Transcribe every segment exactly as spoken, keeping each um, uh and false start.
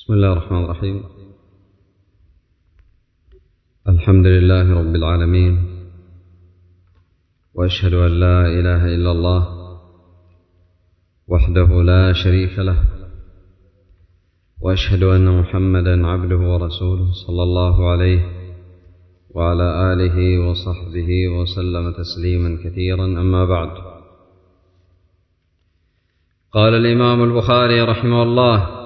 بسم الله الرحمن الرحيم. الحمد لله رب العالمين، وأشهد أن لا إله إلا الله وحده لا شريك له، وأشهد أن محمدا عبده ورسوله صلى الله عليه وعلى آله وصحبه وسلم تسليما كثيرا. أما بعد، قال الإمام البخاري رحمه الله: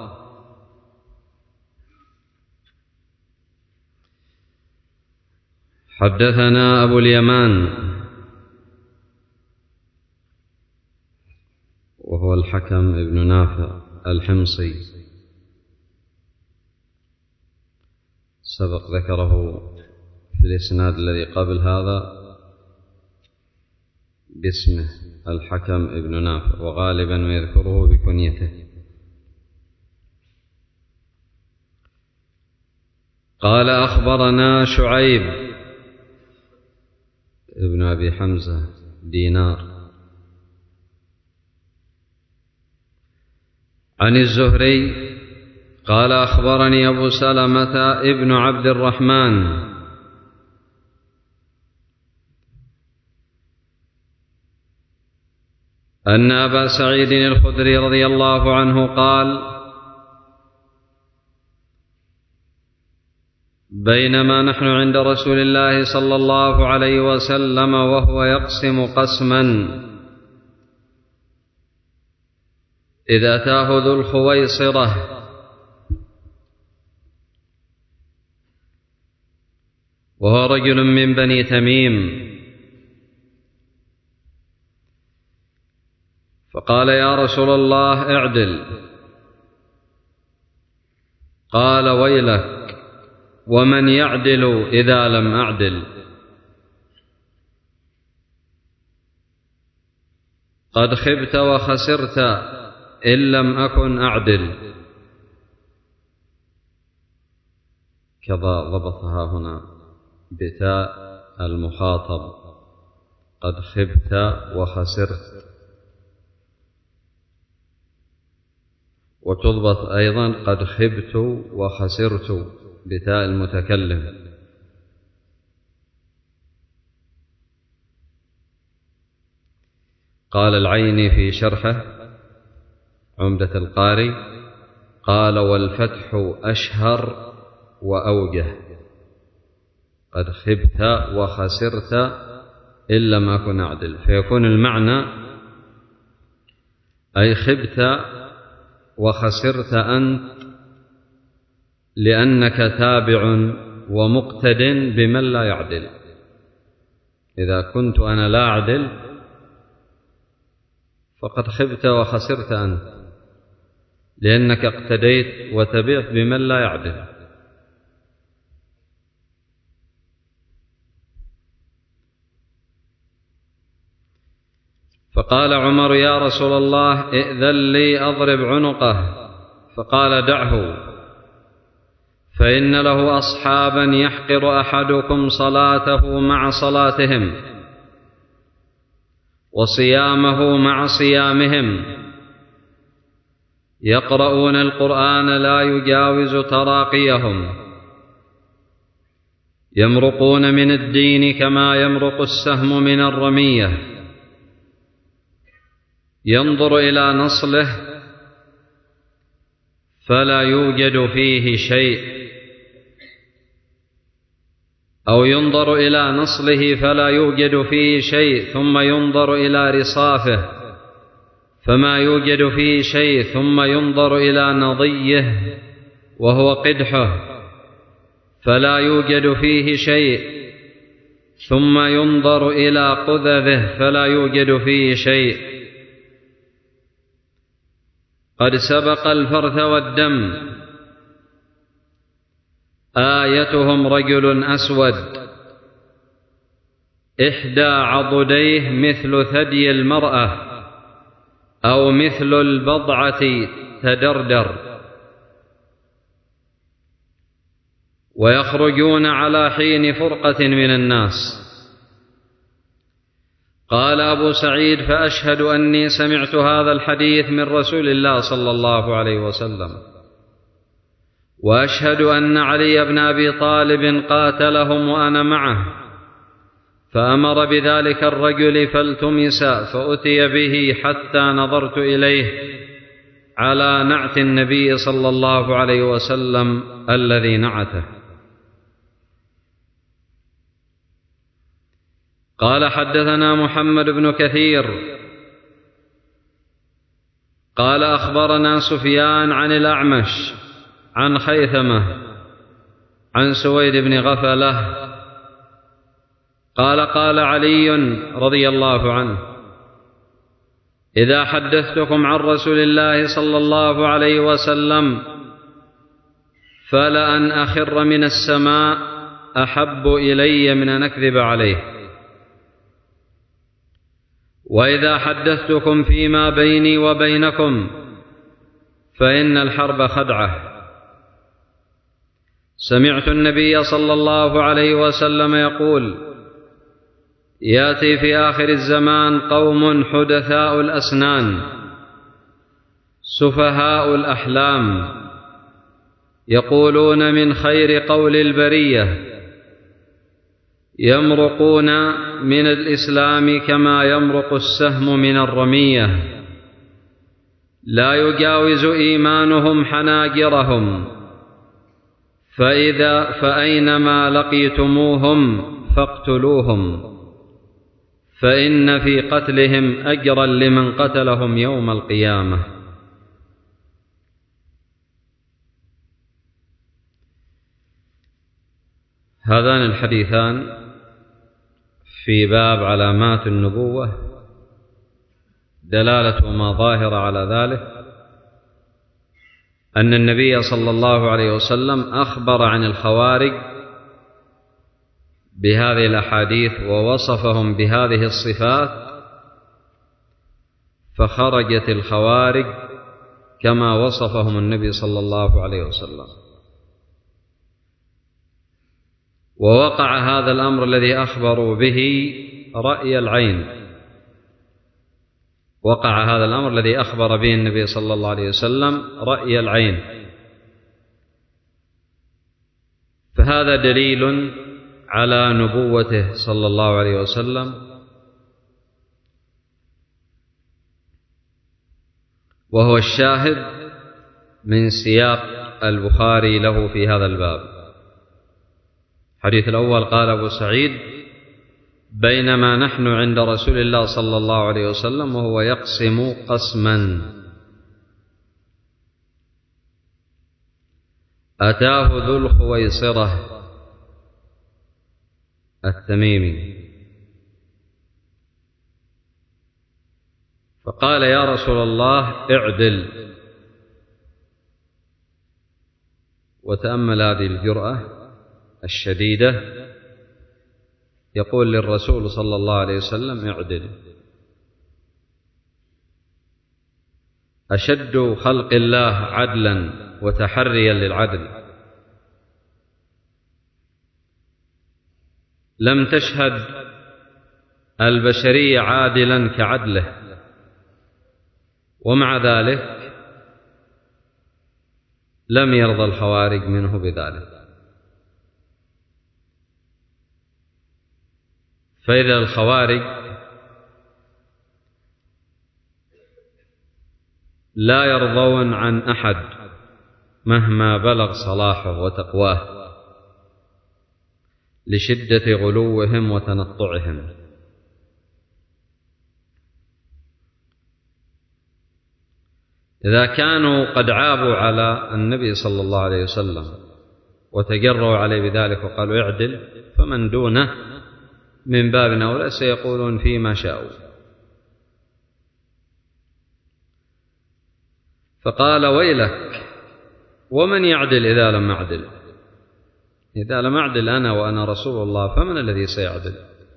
حدثنا أبو اليمان وهو الحكم ابن نافع الحمصي، سبق ذكره في الإسناد الذي قبل هذا باسمه الحكم ابن نافع، وغالبا ما يذكره بكنيته. قال: أخبرنا شعيب ابن أبي حمزة دينار عن الزهري قال: أخبرني أبو سلمة ابن عبد الرحمن أن أبا سعيد الخدري رضي الله عنه قال: بينما نحن عند رسول الله صلى الله عليه وسلم وهو يقسم قسما إذ أتاه ذو الخويصرة وهو رجل من بني تميم، فقال: يا رسول الله اعدل. قال: ويلك، ومن يعدل إذا لم أعدل؟ قد خبت وخسرت إن لم أكن أعدل. كذا ضبطها هنا بتاء المخاطب: قد خبت وخسرت. وتضبط أيضا: قد خبت وخسرت بتاء المتكلم. قال العيني في شرحه عمدة القاري: قال: والفتح أشهر وأوجه. قد خبت وخسرت إن لم أكن أعدل، فيكون المعنى أي خبت وخسرت أنت لأنك تابع ومقتد بمن لا يعدل. إذا كنت أنا لا أعدل فقد خبت وخسرت أنت، لأنك اقتديت وتبعت بمن لا يعدل. فقال عمر: يا رسول الله ائذن لي أضرب عنقه. فقال: دعه، فإن له أصحابا يحقر أحدكم صلاته مع صلاتهم وصيامه مع صيامهم، يقرؤون القرآن لا يجاوز تراقيهم، يمرقون من الدين كما يمرق السهم من الرمية، ينظر إلى نصله فلا يوجد فيه شيء، أو ينظر إلى نصله فلا يوجد فيه شيء، ثم ينظر إلى رصافه فما يوجد فيه شيء، ثم ينظر إلى نضيه وهو قدحه فلا يوجد فيه شيء، ثم ينظر إلى قذذه فلا يوجد فيه شيء. قد سبق الفرث والدم. آيتهم رجل أسود إحدى عضديه مثل ثدي المرأة أو مثل البضعة تدردر، ويخرجون على حين فرقة من الناس. قال أبو سعيد: فأشهد أني سمعت هذا الحديث من رسول الله صلى الله عليه وسلم. وأشهد أن علي بن أبي طالب قاتلهم وأنا معه، فأمر بذلك الرجل فالتمس فأتي به حتى نظرت إليه على نعت النبي صلى الله عليه وسلم الذي نعته. قال حدثنا محمد بن كثير قال أخبرنا سفيان عن الأعمش عن خيثمة عن سويد بن غفلة قال قال علي رضي الله عنه: إذا حدثتكم عن رسول الله صلى الله عليه وسلم فلأن أخر من السماء أحب إلي من أن أكذب عليه، وإذا حدثتكم فيما بيني وبينكم فإن الحرب خدعة. سمعت النبي صلى الله عليه وسلم يقول: يأتي في آخر الزمان قوم حدثاء الأسنان سفهاء الأحلام يقولون من خير قول البرية، يمرقون من الإسلام كما يمرق السهم من الرمية، لا يجاوز إيمانهم حناجرهم، فإذا فأينما لقيتموهم فاقتلوهم، فإن في قتلهم أجرا لمن قتلهم يوم القيامة. هذان الحديثان في باب علامات النبوة دلالتهما ظاهرة على ذلك أن النبي صلى الله عليه وسلم أخبر عن الخوارج بهذه الأحاديث ووصفهم بهذه الصفات، فخرجت الخوارج كما وصفهم النبي صلى الله عليه وسلم. ووقع هذا الأمر الذي أخبروا به رأي العين، وقع هذا الأمر الذي أخبر به النبي صلى الله عليه وسلم رأي العين، فهذا دليل على نبوته صلى الله عليه وسلم، وهو الشاهد من سياق البخاري له في هذا الباب. الحديث الأول قال أبو سعيد: بينما نحن عند رسول الله صلى الله عليه وسلم وهو يقسم قسما أتاه ذو الخويصرة التميمي فقال: يا رسول الله اعدل. وتأمل هذه الجرأة الشديدة، يقول للرسول صلى الله عليه وسلم: اعدل. أشد خلق الله عدلا وتحريا للعدل، لم تشهد البشرية عادلا كعدله، ومع ذلك لم يرضى الخوارج منه بذلك. فإذا الخوارج لا يرضون عن أحد مهما بلغ صلاحه وتقواه لشدة غلوهم وتنطعهم. إذا كانوا قد عابوا على النبي صلى الله عليه وسلم وتجروا عليه بذلك وقالوا اعدل، فمن دونه من باب أولى سيقولون فيما شاءوا. فقال: ويلك، ومن يعدل إذا لم أعدل؟ إذا لم أعدل أنا وأنا رسول الله فمن الذي سيعدل؟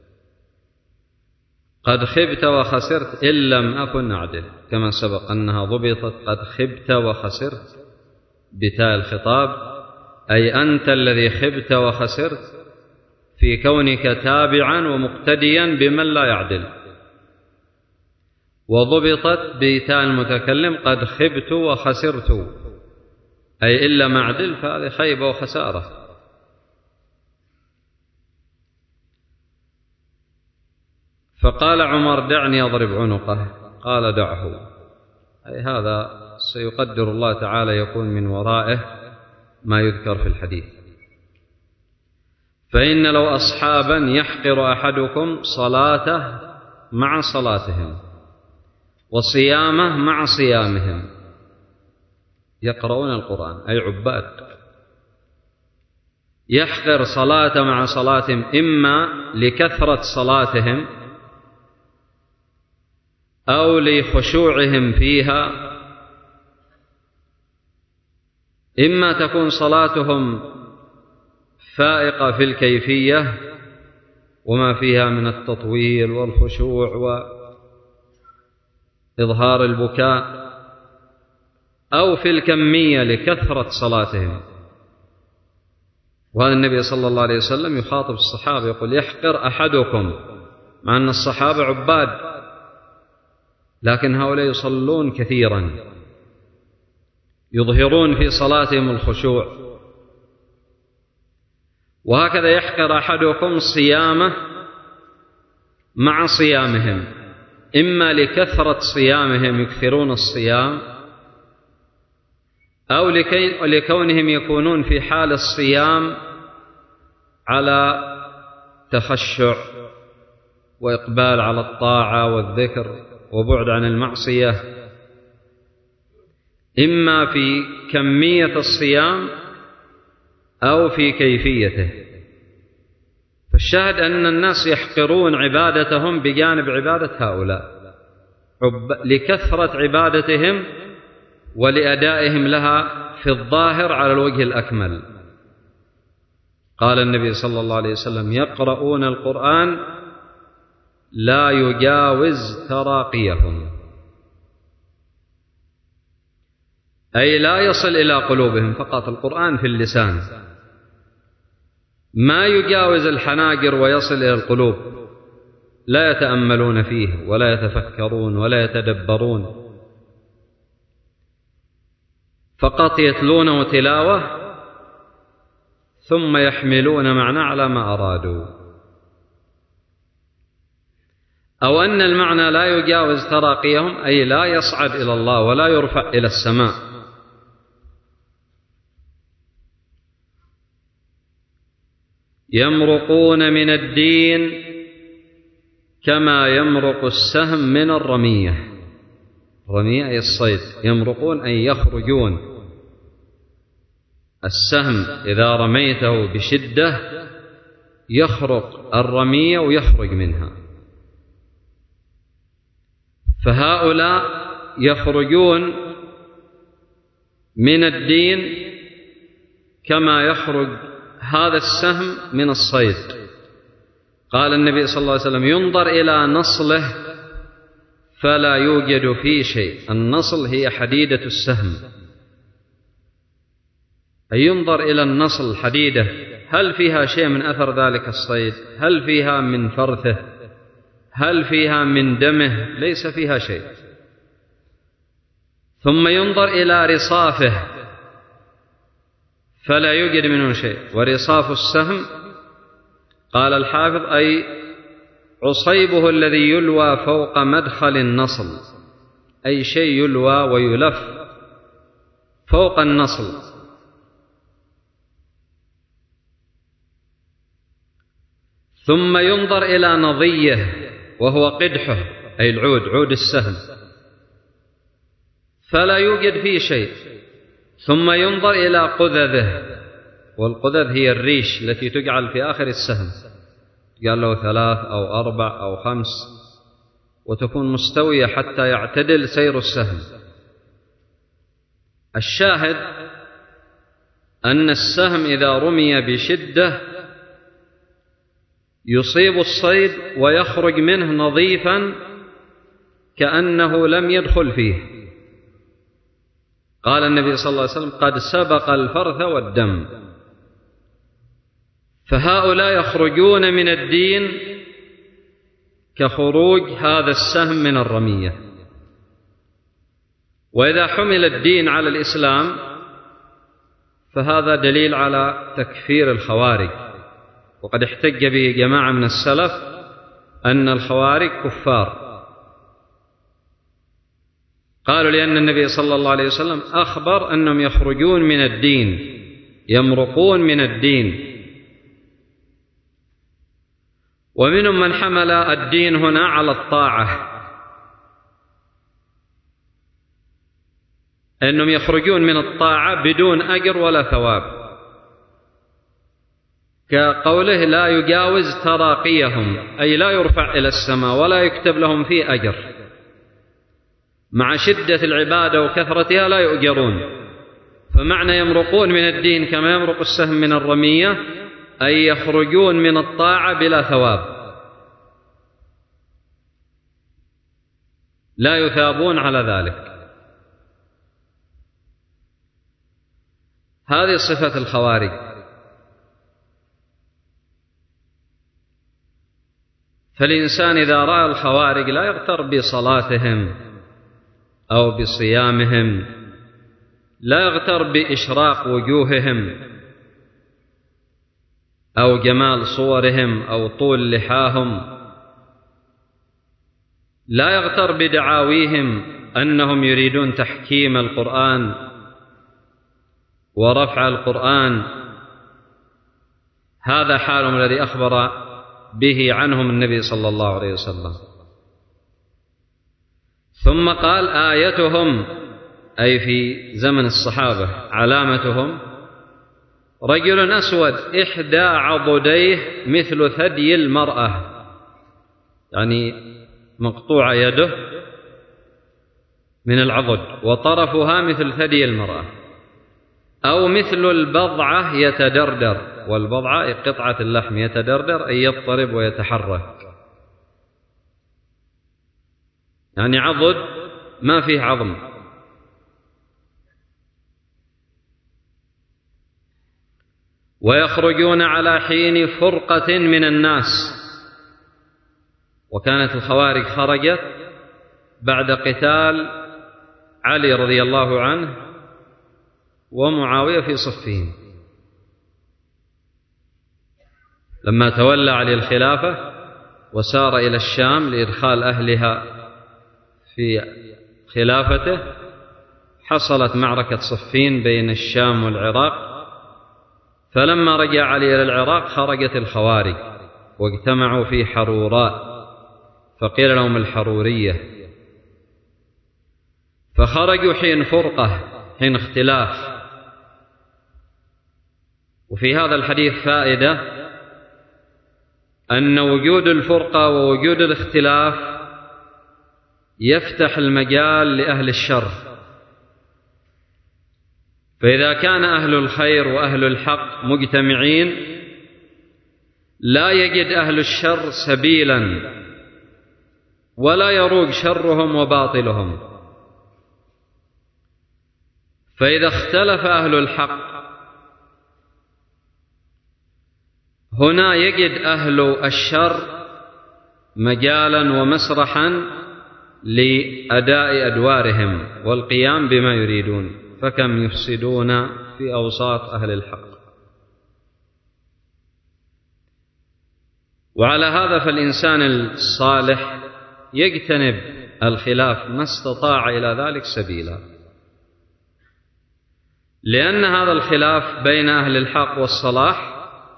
قد خبت وخسرت إن لم أكن أعدل، كما سبق أنها ضبطت قد خبت وخسرت بتاء الخطاب، أي أنت الذي خبت وخسرت في كونك تابعا ومقتديا بمن لا يعدل. وضبطت بتاء المتكلم قد خبت وخسرت، أي إلا معدل، فهذه خيبة وخسارة. فقال عمر: دعني أضرب عنقه. قال: دعه. أي هذا سيقدر الله تعالى يكون من ورائه ما يذكر في الحديث. فإن لو أصحابا يحقر أحدكم صلاته مع صلاتهم وصيامه مع صيامهم يقرؤون القرآن، أي عباد، يحقر صلاة مع صلاتهم إما لكثرة صلاتهم أو لخشوعهم فيها، إما تكون صلاتهم فائقة في الكيفية وما فيها من التطويل والخشوع وإظهار البكاء، أو في الكمية لكثرة صلاتهم. وهذا النبي صلى الله عليه وسلم يخاطب الصحابة يقول: يحقر أحدكم، مع أن الصحابة عباد لكن هؤلاء يصلون كثيرا، يظهرون في صلاتهم الخشوع. وهكذا يحقر أحدكم صيامه مع صيامهم، إما لكثرة صيامهم يكثرون الصيام، أو لكونهم يكونون في حال الصيام على تخشع وإقبال على الطاعة والذكر وبعد عن المعصية، إما في كمية الصيام أو في كيفيته. فالشاهد أن الناس يحقرون عبادتهم بجانب عبادة هؤلاء لكثرة عبادتهم ولأدائهم لها في الظاهر على الوجه الأكمل. قال النبي صلى الله عليه وسلم: يقرؤون القرآن لا يجاوز تراقيهم، أي لا يصل إلى قلوبهم، فقط القرآن في اللسان، ما يجاوز الحناجر ويصل إلى القلوب، لا يتأملون فيه ولا يتفكرون ولا يتدبرون، فقط يتلونه تلاوة ثم يحملون معنى على ما أرادوا. أو أن المعنى لا يجاوز تراقيهم، أي لا يصعد إلى الله ولا يرفع إلى السماء. يمرقون من الدين كما يمرق السهم من الرمية. الرمية أي الصيد، يمرقون أي يخرجون. السهم إذا رميته بشدة يخرق الرمية ويخرج منها، فهؤلاء يخرجون من الدين كما يخرج هذا السهم من الصيد. قال النبي صلى الله عليه وسلم: ينظر إلى نصله فلا يوجد فيه شيء. النصل هي حديدة السهم، أي ينظر إلى النصل الحديدة، هل فيها شيء من أثر ذلك الصيد؟ هل فيها من فرثه؟ هل فيها من دمه؟ ليس فيها شيء. ثم ينظر إلى رصافه فلا يوجد منه شيء. ورصاف السهم قال الحافظ أي عصيبه الذي يلوى فوق مدخل النصل، أي شيء يلوى ويلف فوق النصل. ثم ينظر إلى نضيه وهو قدحه، أي العود، عود السهم، فلا يوجد فيه شيء. ثم ينظر إلى قذذه، والقذذ هي الريش التي تجعل في آخر السهم، قال له ثلاث أو أربع أو خمس، وتكون مستوية حتى يعتدل سير السهم. الشاهد أن السهم إذا رمي بشدة يصيب الصيد ويخرج منه نظيفا كأنه لم يدخل فيه. قال النبي صلى الله عليه وسلم: قد سبق الفرث والدم. فهؤلاء يخرجون من الدين كخروج هذا السهم من الرمية. وإذا حمل الدين على الإسلام فهذا دليل على تكفير الخوارج، وقد احتج به جماعة من السلف أن الخوارج كفار. قالوا لأن النبي صلى الله عليه وسلم أخبر أنهم يخرجون من الدين، يمرقون من الدين. ومنهم من حمل الدين هنا على الطاعة، أنهم يخرجون من الطاعة بدون أجر ولا ثواب، كقوله لا يجاوز تراقيهم، أي لا يرفع إلى السماء ولا يكتب لهم فيه أجر، مع شدة العبادة وكثرتها لا يؤجرون. فمعنى يمرقون من الدين كما يمرق السهم من الرمية، أي يخرجون من الطاعة بلا ثواب، لا يثابون على ذلك. هذه صفة الخوارج. فالإنسان إذا رأى الخوارج لا يغتر بصلاتهم أو بصيامهم، لا يغتر بإشراق وجوههم أو جمال صورهم أو طول لحاهم، لا يغتر بدعاويهم أنهم يريدون تحكيم القرآن ورفع القرآن. هذا حالهم الذي أخبر به عنهم النبي صلى الله عليه وسلم. ثم قال آيتهم، أي في زمن الصحابة علامتهم رجل أسود إحدى عضديه مثل ثدي المرأة، يعني مقطوع يده من العضد وطرفها مثل ثدي المرأة، أو مثل البضعة يتدردر، والبضعة قطعة اللحم يتدردر أي يضطرب ويتحرك، يعني عضد ما فيه عظم. ويخرجون على حين فرقة من الناس، وكانت الخوارج خرجت بعد قتال علي رضي الله عنه ومعاوية في صفين، لما تولى علي الخلافة وسار إلى الشام لإدخال أهلها في خلافته، حصلت معركة صفين بين الشام والعراق. فلما رجع علي إلى العراق خرجت الخوارج واجتمعوا في حروراء، فقيل لهم الحرورية، فخرجوا حين فرقة، حين اختلاف. وفي هذا الحديث فائدة أن وجود الفرقة ووجود الاختلاف يفتح المجال لأهل الشر، فإذا كان أهل الخير وأهل الحق مجتمعين لا يجد أهل الشر سبيلا ولا يروج شرهم وباطلهم. فإذا اختلف أهل الحق هنا يجد أهل الشر مجالا ومسرحا لأداء أدوارهم والقيام بما يريدون، فكم يفسدون في أوساط أهل الحق. وعلى هذا فالإنسان الصالح يجتنب الخلاف ما استطاع إلى ذلك سبيلا، لأن هذا الخلاف بين أهل الحق والصلاح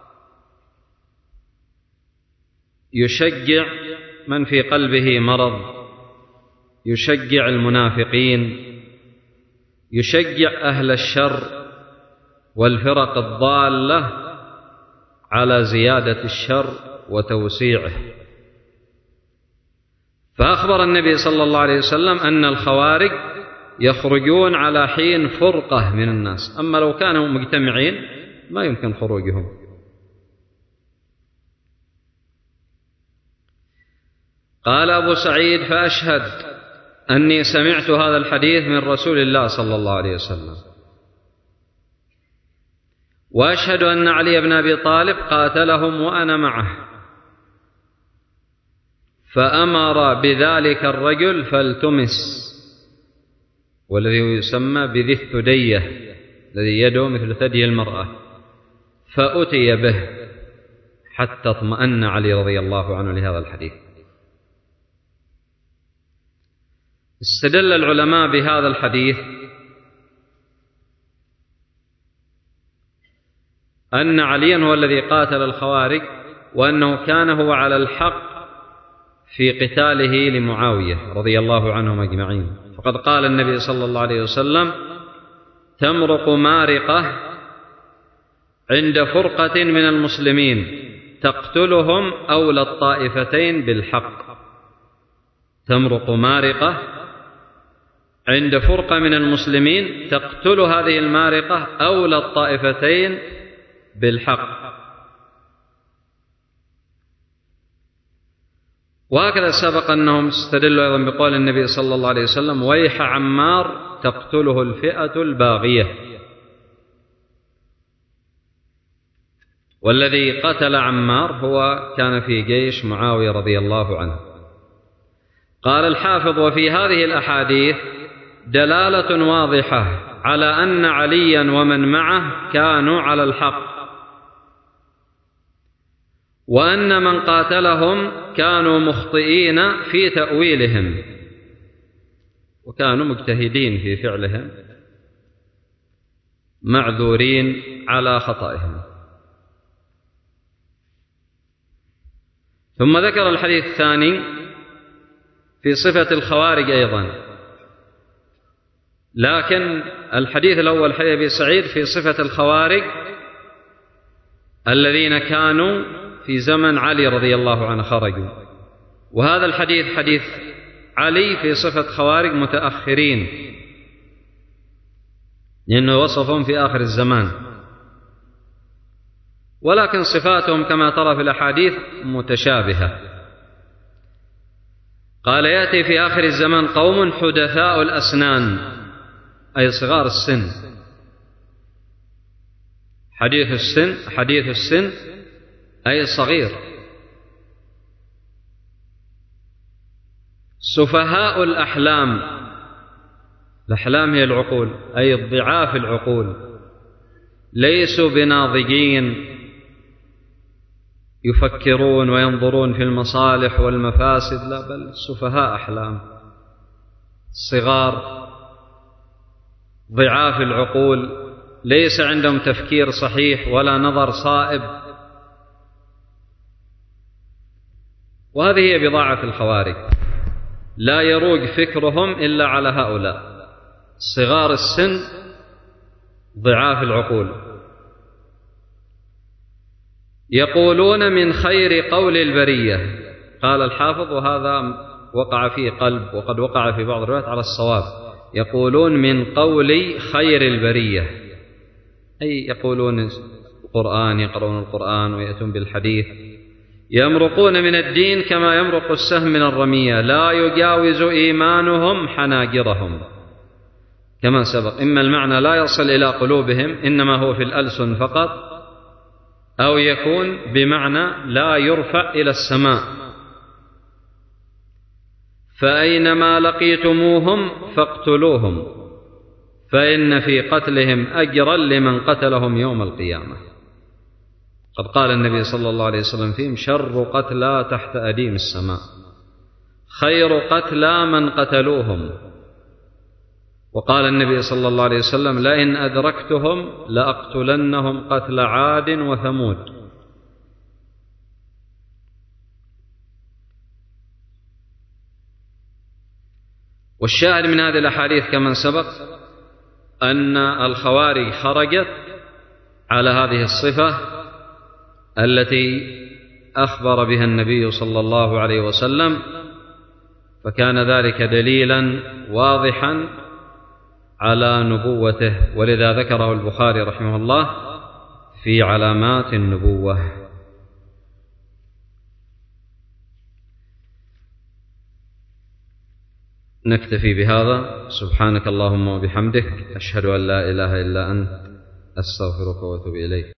يشجع من في قلبه مرض، يشجع المنافقين، يشجع أهل الشر والفرق الضالة على زيادة الشر وتوسيعه. فأخبر النبي صلى الله عليه وسلم أن الخوارج يخرجون على حين فرقة من الناس، أما لو كانوا مجتمعين ما يمكن خروجهم. قال أبو سعيد فأشهد أني سمعت هذا الحديث من رسول الله صلى الله عليه وسلم، وأشهد أن علي بن أبي طالب قاتلهم وأنا معه، فأمر بذلك الرجل فالتمس، والذي يسمى بذي الثدية، الذي يده مثل ثدي المرأة، فأتي به حتى اطمأن علي رضي الله عنه لهذا الحديث. استدل العلماء بهذا الحديث أن عليا هو الذي قاتل الخوارج، وأنه كان هو على الحق في قتاله لمعاوية رضي الله عنهم أجمعين. فقد قال النبي صلى الله عليه وسلم: تمرق مارقة عند فرقة من المسلمين تقتلهم أولى الطائفتين بالحق. تمرق مارقة عند فرقة من المسلمين تقتل هذه المارقة أولى الطائفتين بالحق. وهكذا سبق أنهم استدلوا أيضا بقول النبي صلى الله عليه وسلم: ويح عمار تقتله الفئة الباغية. والذي قتل عمار هو كان في جيش معاوية رضي الله عنه. قال الحافظ: وفي هذه الأحاديث دلالة واضحة على أن عليا ومن معه كانوا على الحق، وأن من قاتلهم كانوا مخطئين في تأويلهم، وكانوا مجتهدين في فعلهم معذورين على خطئهم. ثم ذكر الحديث الثاني في صفة الخوارج أيضا، لكن الحديث الأول حديث أبي سعيد في صفة الخوارج الذين كانوا في زمن علي رضي الله عنه خرجوا، وهذا الحديث حديث علي في صفة خوارج متأخرين، لأنه وصفهم في آخر الزمان، ولكن صفاتهم كما ترى في الأحاديث متشابهة. قال: يأتي في آخر الزمان قوم حدثاء الأسنان، أي صغار السن. حديث السن حديث السن أي صغير. سفهاء الأحلام، الأحلام هي العقول، أي الضعاف العقول، ليسوا بناضجين يفكرون وينظرون في المصالح والمفاسد، لا، بل سفهاء أحلام، صغار ضعاف العقول، ليس عندهم تفكير صحيح ولا نظر صائب. وهذه هي بضاعة الخوارج، لا يروج فكرهم إلا على هؤلاء صغار السن ضعاف العقول. يقولون من خير قول البرية. قال الحافظ: وهذا وقع فيه قلب، وقد وقع في بعض الروايات على الصواب. يقولون من قول خير البرية، أي يقولون القرآن، يقرؤون القرآن ويأتون بالحديث. يمرقون من الدين كما يمرق السهم من الرمية، لا يجاوز إيمانهم حناجرهم، كما سبق. إما المعنى لا يصل إلى قلوبهم، إنما هو في الألسن فقط، أو يكون بمعنى لا يرفع إلى السماء. فأينما لقيتموهم فاقتلوهم، فإن في قتلهم أجرا لمن قتلهم يوم القيامة. قد قال النبي صلى الله عليه وسلم فيهم: شر قتلى تحت أديم السماء، خير قتلى من قتلوهم. وقال النبي صلى الله عليه وسلم: لئن أدركتهم لأقتلنهم قتل عاد وثمود. والشاهد من هذه الأحاديث كما سبق أن الخوارج خرجت على هذه الصفة التي أخبر بها النبي صلى الله عليه وسلم، فكان ذلك دليلا واضحا على نبوته، ولذا ذكره البخاري رحمه الله في علامات النبوة. نكتفي بهذا. سبحانك اللهم وبحمدك، أشهد أن لا إله إلا أنت، أستغفرك وأتوب إليك.